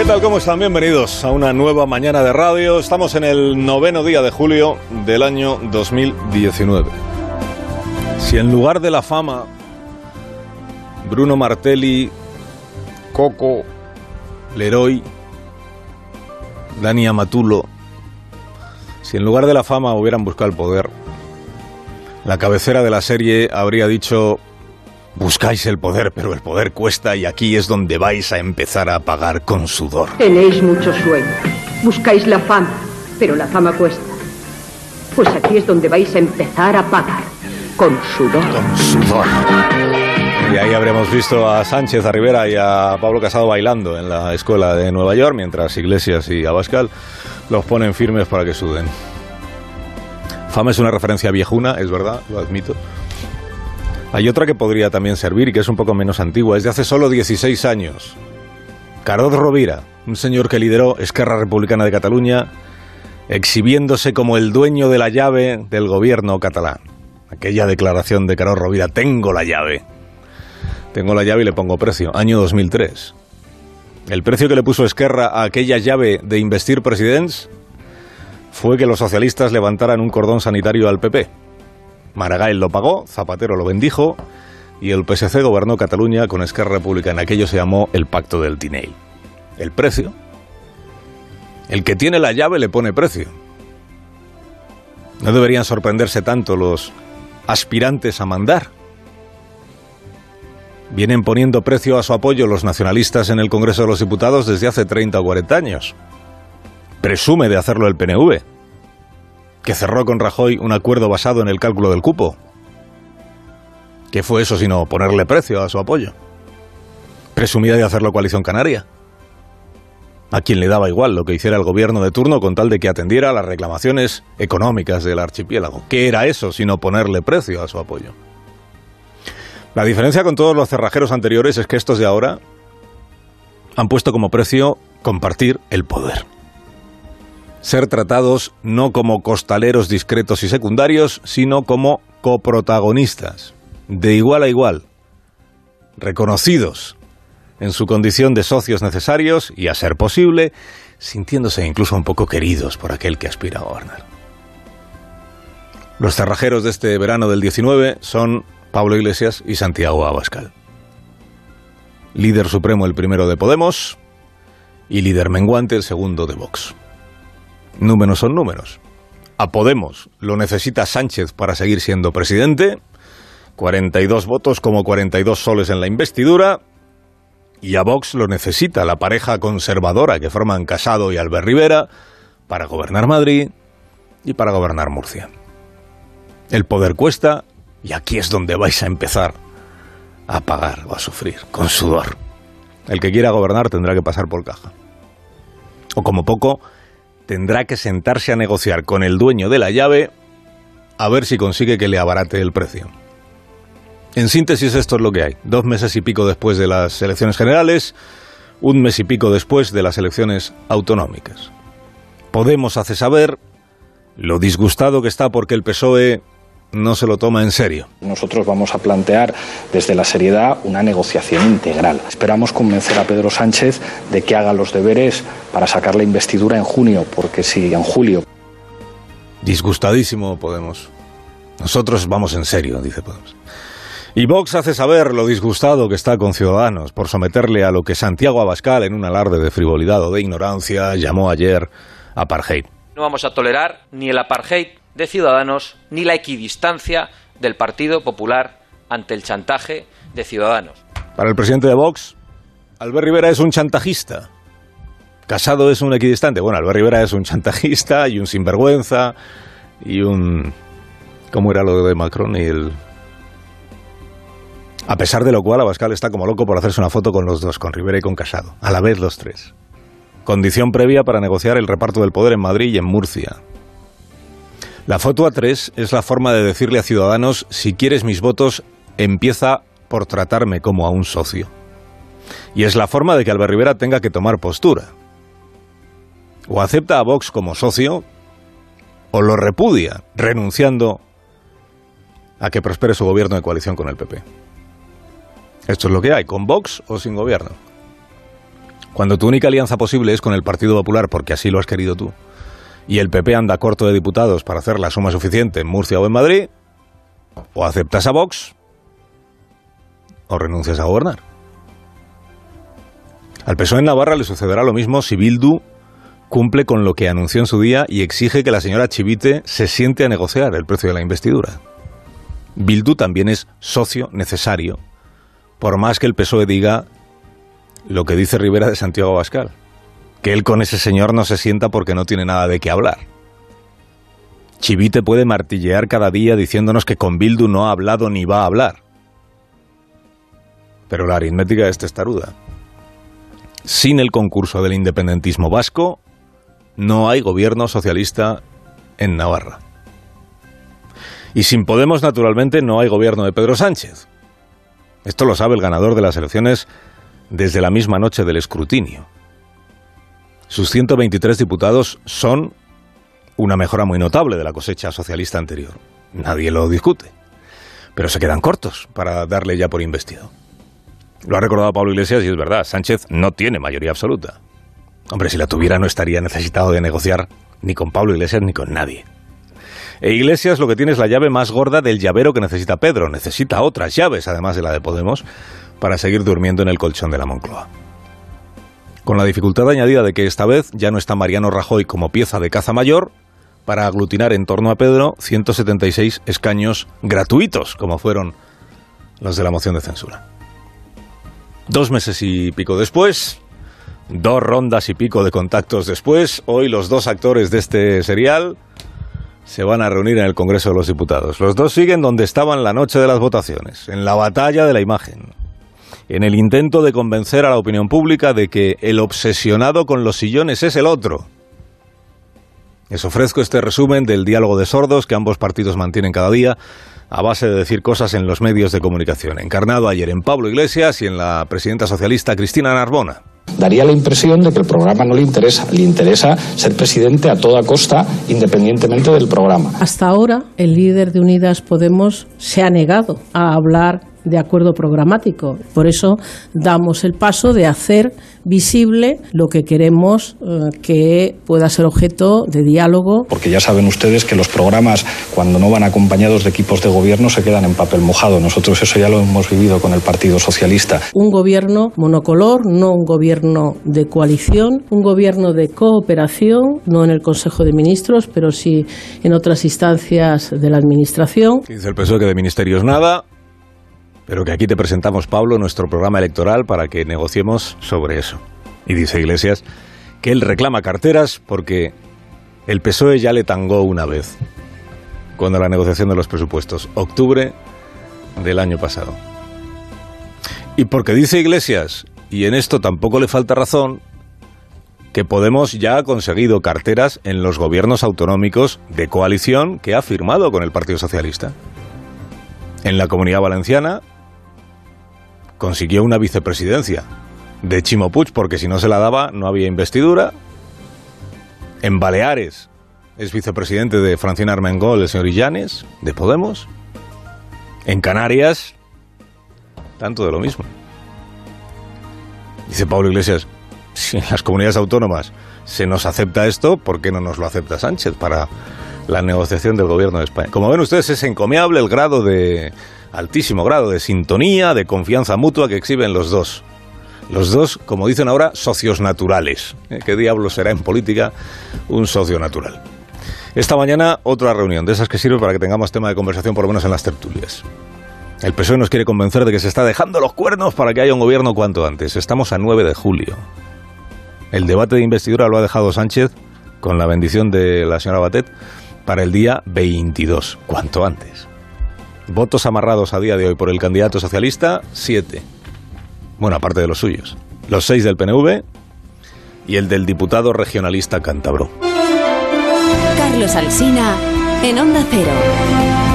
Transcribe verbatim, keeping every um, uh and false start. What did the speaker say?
tal? ¿Cómo están? Bienvenidos a una nueva mañana de radio. Estamos en el noveno día de julio del año dos mil diecinueve. Si en lugar de la fama, Bruno Martelli, Coco, Leroy, Dani Amatulo, si en lugar de la fama hubieran buscado el poder, la cabecera de la serie habría dicho: buscáis el poder, pero el poder cuesta y aquí es donde vais a empezar a pagar con sudor. Tenéis muchos sueños, buscáis la fama, pero la fama cuesta. Pues aquí es donde vais a empezar a pagar con sudor. Con sudor. Y ahí habremos visto a Sánchez, a Rivera y a Pablo Casado bailando en la escuela de Nueva York, mientras Iglesias y Abascal los ponen firmes para que suden. Fama es una referencia viejuna, es verdad, lo admito. Hay otra que podría también servir y que es un poco menos antigua, es de hace solo dieciséis años. Carod Rovira, un señor que lideró Esquerra Republicana de Cataluña, exhibiéndose como el dueño de la llave del gobierno catalán. Aquella declaración de Carod Rovira: tengo la llave. Tengo la llave y le pongo precio. Año dos mil tres. El precio que le puso Esquerra a aquella llave de investir presidents fue que los socialistas levantaran un cordón sanitario al P P. Maragall lo pagó, Zapatero lo bendijo y el P S C gobernó Cataluña con Esquerra Republicana. Aquello se llamó el Pacto del Tinell. El precio. El que tiene la llave le pone precio. No deberían sorprenderse tanto los aspirantes a mandar. Vienen poniendo precio a su apoyo los nacionalistas en el Congreso de los Diputados desde hace treinta o cuarenta años. Presume de hacerlo el P N V, que cerró con Rajoy un acuerdo basado en el cálculo del cupo. ¿Qué fue eso sino ponerle precio a su apoyo? Presumía de hacerlo Coalición Canaria, a quien le daba igual lo que hiciera el gobierno de turno con tal de que atendiera a las reclamaciones económicas del archipiélago. ¿Qué era eso sino ponerle precio a su apoyo? La diferencia con todos los cerrajeros anteriores es que estos de ahora han puesto como precio compartir el poder. Ser tratados no como costaleros discretos y secundarios, sino como coprotagonistas, de igual a igual, reconocidos en su condición de socios necesarios y, a ser posible, sintiéndose incluso un poco queridos por aquel que aspira a gobernar. Los cerrajeros de este verano del diecinueve son Pablo Iglesias y Santiago Abascal. Líder supremo el primero de Podemos y líder menguante el segundo de Vox. Números son números. A Podemos lo necesita Sánchez para seguir siendo presidente, cuarenta y dos votos como cuarenta y dos soles en la investidura, y a Vox lo necesita la pareja conservadora que forman Casado y Albert Rivera para gobernar Madrid y para gobernar Murcia. El poder cuesta y aquí es donde vais a empezar a pagar o a sufrir con sudor. El que quiera gobernar tendrá que pasar por caja. O como poco tendrá que sentarse a negociar con el dueño de la llave a ver si consigue que le abarate el precio. En síntesis, esto es lo que hay. Dos meses y pico después de las elecciones generales, un mes y pico después de las elecciones autonómicas. Podemos hace saber lo disgustado que está porque el P S O E no se lo toma en serio. Nosotros vamos a plantear desde la seriedad una negociación integral. Esperamos convencer a Pedro Sánchez de que haga los deberes para sacar la investidura en junio, porque si en julio... Disgustadísimo Podemos. Nosotros vamos en serio, dice Podemos. Y Vox hace saber lo disgustado que está con Ciudadanos por someterle a lo que Santiago Abascal, en un alarde de frivolidad o de ignorancia, llamó ayer apartheid. No vamos a tolerar ni el apartheid de Ciudadanos ni la equidistancia del Partido Popular ante el chantaje de Ciudadanos. Para el presidente de Vox, Albert Rivera es un chantajista. Casado es un equidistante. Bueno, Albert Rivera es un chantajista y un sinvergüenza y un... ¿Cómo era lo de Macron y el...? A pesar de lo cual, Abascal está como loco por hacerse una foto con los dos, con Rivera y con Casado, a la vez los tres. Condición previa para negociar el reparto del poder en Madrid y en Murcia. La foto a tres es la forma de decirle a Ciudadanos: si quieres mis votos, empieza por tratarme como a un socio. Y es la forma de que Albert Rivera tenga que tomar postura. O acepta a Vox como socio, o lo repudia, renunciando a que prospere su gobierno de coalición con el P P. Esto es lo que hay, con Vox o sin gobierno. Cuando tu única alianza posible es con el Partido Popular, porque así lo has querido tú, y el P P anda corto de diputados para hacer la suma suficiente en Murcia o en Madrid, o aceptas a Vox o renuncias a gobernar. Al P S O E en Navarra le sucederá lo mismo si Bildu cumple con lo que anunció en su día y exige que la señora Chivite se siente a negociar el precio de la investidura. Bildu también es socio necesario, por más que el P S O E diga lo que dice Rivera de Santiago Abascal, que él con ese señor no se sienta porque no tiene nada de qué hablar. Chivite puede martillear cada día diciéndonos que con Bildu no ha hablado ni va a hablar. Pero la aritmética es testaruda. Sin el concurso del independentismo vasco, no hay gobierno socialista en Navarra. Y sin Podemos, naturalmente, no hay gobierno de Pedro Sánchez. Esto lo sabe el ganador de las elecciones desde la misma noche del escrutinio. Sus ciento veintitrés diputados son una mejora muy notable de la cosecha socialista anterior. Nadie lo discute. Pero se quedan cortos para darle ya por investido. Lo ha recordado Pablo Iglesias y es verdad, Sánchez no tiene mayoría absoluta. Hombre, si la tuviera no estaría necesitado de negociar ni con Pablo Iglesias ni con nadie. E Iglesias lo que tiene es la llave más gorda del llavero que necesita Pedro. Necesita otras llaves, además de la de Podemos, para seguir durmiendo en el colchón de la Moncloa. Con la dificultad añadida de que esta vez ya no está Mariano Rajoy como pieza de caza mayor para aglutinar en torno a Pedro ciento setenta y seis escaños gratuitos, como fueron los de la moción de censura. Dos meses y pico después, dos rondas y pico de contactos después, hoy los dos actores de este serial se van a reunir en el Congreso de los Diputados. Los dos siguen donde estaban la noche de las votaciones, en la batalla de la imagen, en el intento de convencer a la opinión pública de que el obsesionado con los sillones es el otro. Les ofrezco este resumen del diálogo de sordos que ambos partidos mantienen cada día a base de decir cosas en los medios de comunicación, encarnado ayer en Pablo Iglesias y en la presidenta socialista Cristina Narbona. Daría la impresión de que el programa no le interesa, le interesa ser presidente a toda costa, independientemente del programa. Hasta ahora, el líder de Unidas Podemos se ha negado a hablar de acuerdo programático. Por eso damos el paso de hacer visible lo que queremos eh, que pueda ser objeto de diálogo. Porque ya saben ustedes que los programas, cuando no van acompañados de equipos de gobierno, se quedan en papel mojado. Nosotros eso ya lo hemos vivido con el Partido Socialista. Un gobierno monocolor, no un gobierno de coalición, un gobierno de cooperación, no en el Consejo de Ministros, pero sí en otras instancias de la Administración. Dice el P S O E que de ministerios nada, pero que aquí te presentamos, Pablo, nuestro programa electoral para que negociemos sobre eso. Y dice Iglesias que él reclama carteras porque el P S O E ya le tangó una vez, cuando la negociación de los presupuestos, octubre del año pasado. Y porque dice Iglesias, y en esto tampoco le falta razón, que Podemos ya ha conseguido carteras en los gobiernos autonómicos de coalición que ha firmado con el Partido Socialista. En la Comunidad Valenciana consiguió una vicepresidencia de Chimo Puig, porque si no se la daba no había investidura. En Baleares es vicepresidente de Francina Armengol el señor Illanes, de Podemos. En Canarias, tanto de lo mismo. Dice Pablo Iglesias, si en las comunidades autónomas se nos acepta esto, ¿por qué no nos lo acepta Sánchez para la negociación del gobierno de España? Como ven ustedes, es encomiable el grado de... altísimo grado de sintonía, de confianza mutua que exhiben los dos. Los dos, como dicen ahora, socios naturales. ¿Eh? ¿Qué diablo será en política un socio natural? Esta mañana otra reunión, de esas que sirve para que tengamos tema de conversación por lo menos en las tertulias. El P S O E nos quiere convencer de que se está dejando los cuernos para que haya un gobierno cuanto antes. Estamos a nueve de julio. El debate de investidura lo ha dejado Sánchez, con la bendición de la señora Batet, para el día veintidós, cuanto antes. Votos amarrados a día de hoy por el candidato socialista, siete. Bueno, aparte de los suyos. Los seis del P N V y el del diputado regionalista cántabro. Carlos Alsina, en Onda Cero.